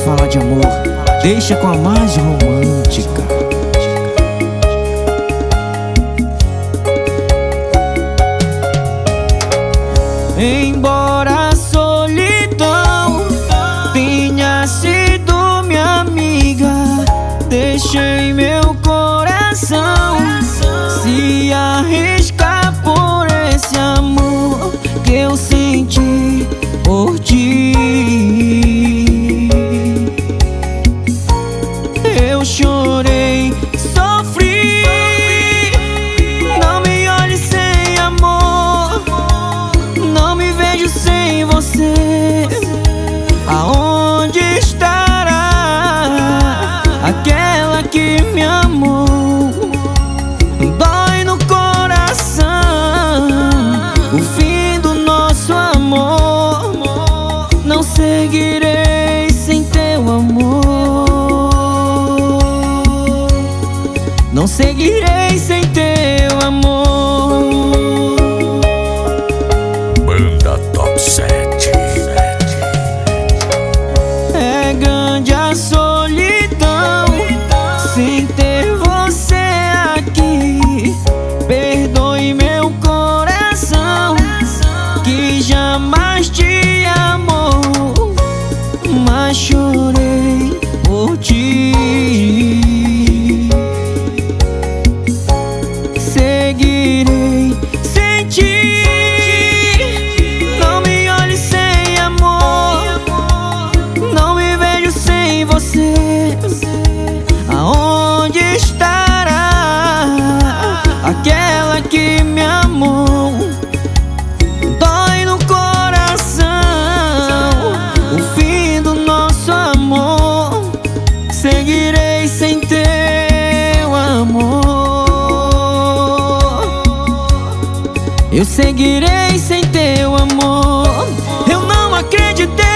falar de amor, deixa com a mais romântica. Embora a solidão tenha sido minha amiga, deixei meu coração se arriscar por esse amor que eu senti por ti. Eu chorei, sofri, não me olhe sem amor, não me vejo sem você. Aonde estará aquela que me amou? Dói no coração o fim do nosso amor. Não seguirei sem teu amor, não seguirei sem teu amor. Banda Top 7. É grande a solidão sem ter você aqui. Perdoe meu coração que jamais te amou, mas chorei por ti. Seguirei sem ti, não me olhe sem amor, não me vejo sem você. Aonde estará aquela que me amou? Dói no coração o fim do nosso amor. Seguirei sem teu amor, eu seguirei sem teu amor. Eu não acreditei